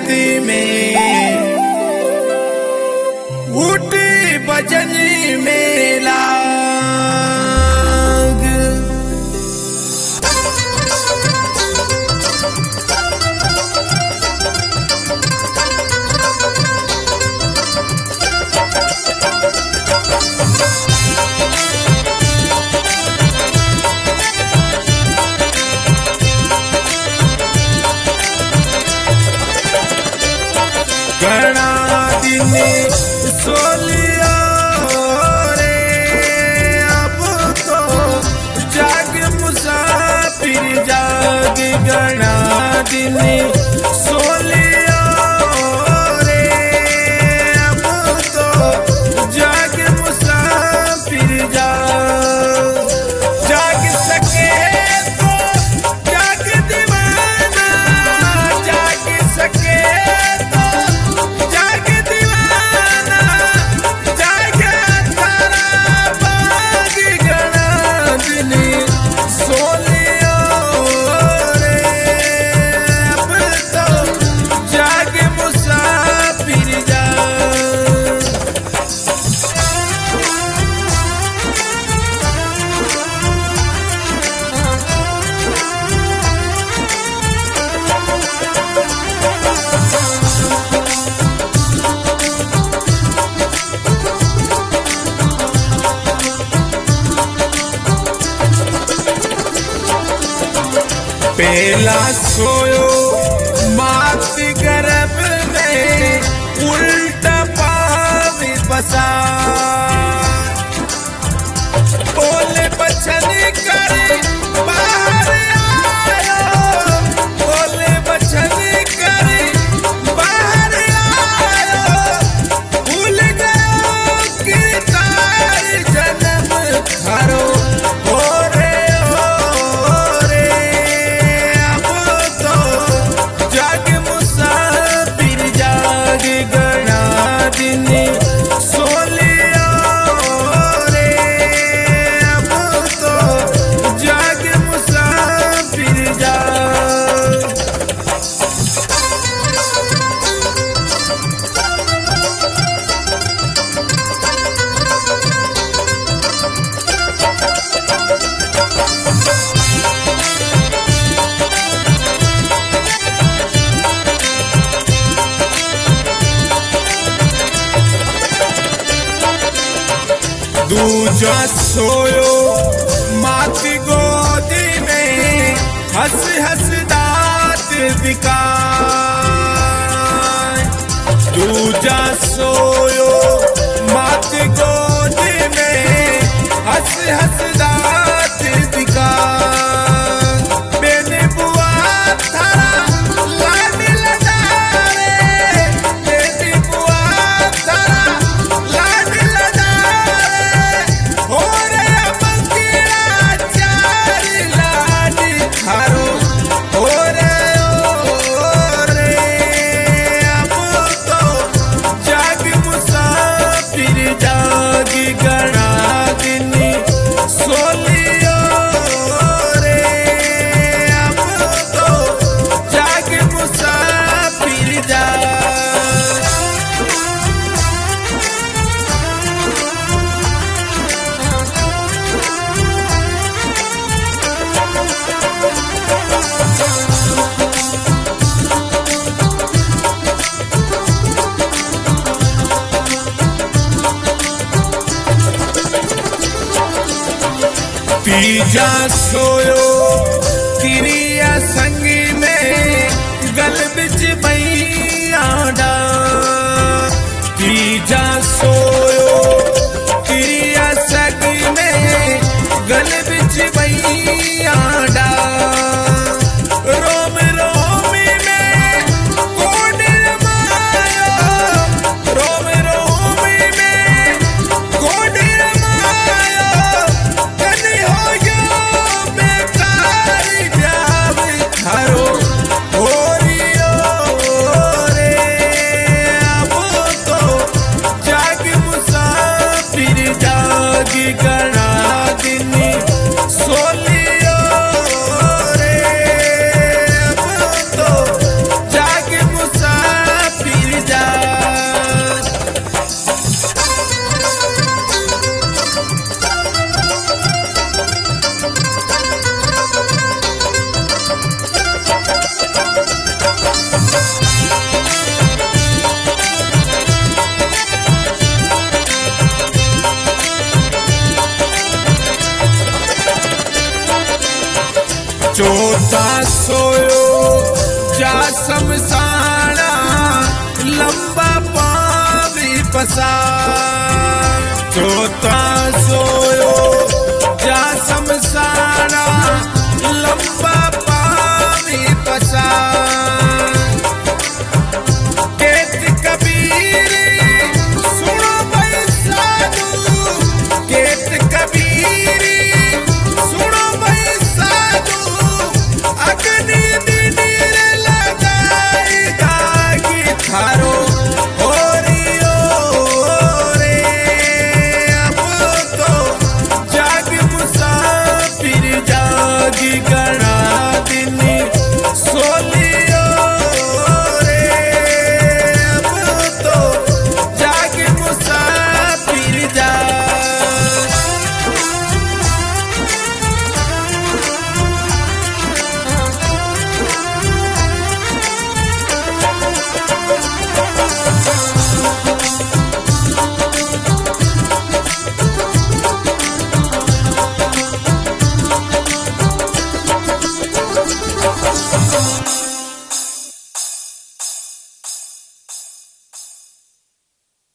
मस्ती में उठी भजन मेला घना दिन सोलिया रे अब तो जाग मुसाफिर जाग घना दिन सोलिया रे अब तो जाग मुसाफिर जाग सके तो जाग दीवाना जाग सके पहला सोयो मात गर्भ में उल्टा पाव बसा बोले बचन करे बाहर आयो बोले बचन करे बाहर आयो भूल गयो कि तार जन्म थारो दूजा सोयो माती गोदी में हंस हंस दांत दिखाए दूजा सोयो माती गोदी में हंस हंस दांत दिखाए बेने बुआ थारा लाड लजारे बेने बुआ थारा लाड तीजा सोयो क्रिया संगी में गल बिच मैया डा तीजा सोयो क्रिया संगी में गल बिच मैया डा रोम रोम में कोड रमायो रोम रोम में कोड रमायो गणा दिन सोलियो चोथा सोयो जा समसाना लंबा पावी पसा चोथा सोयो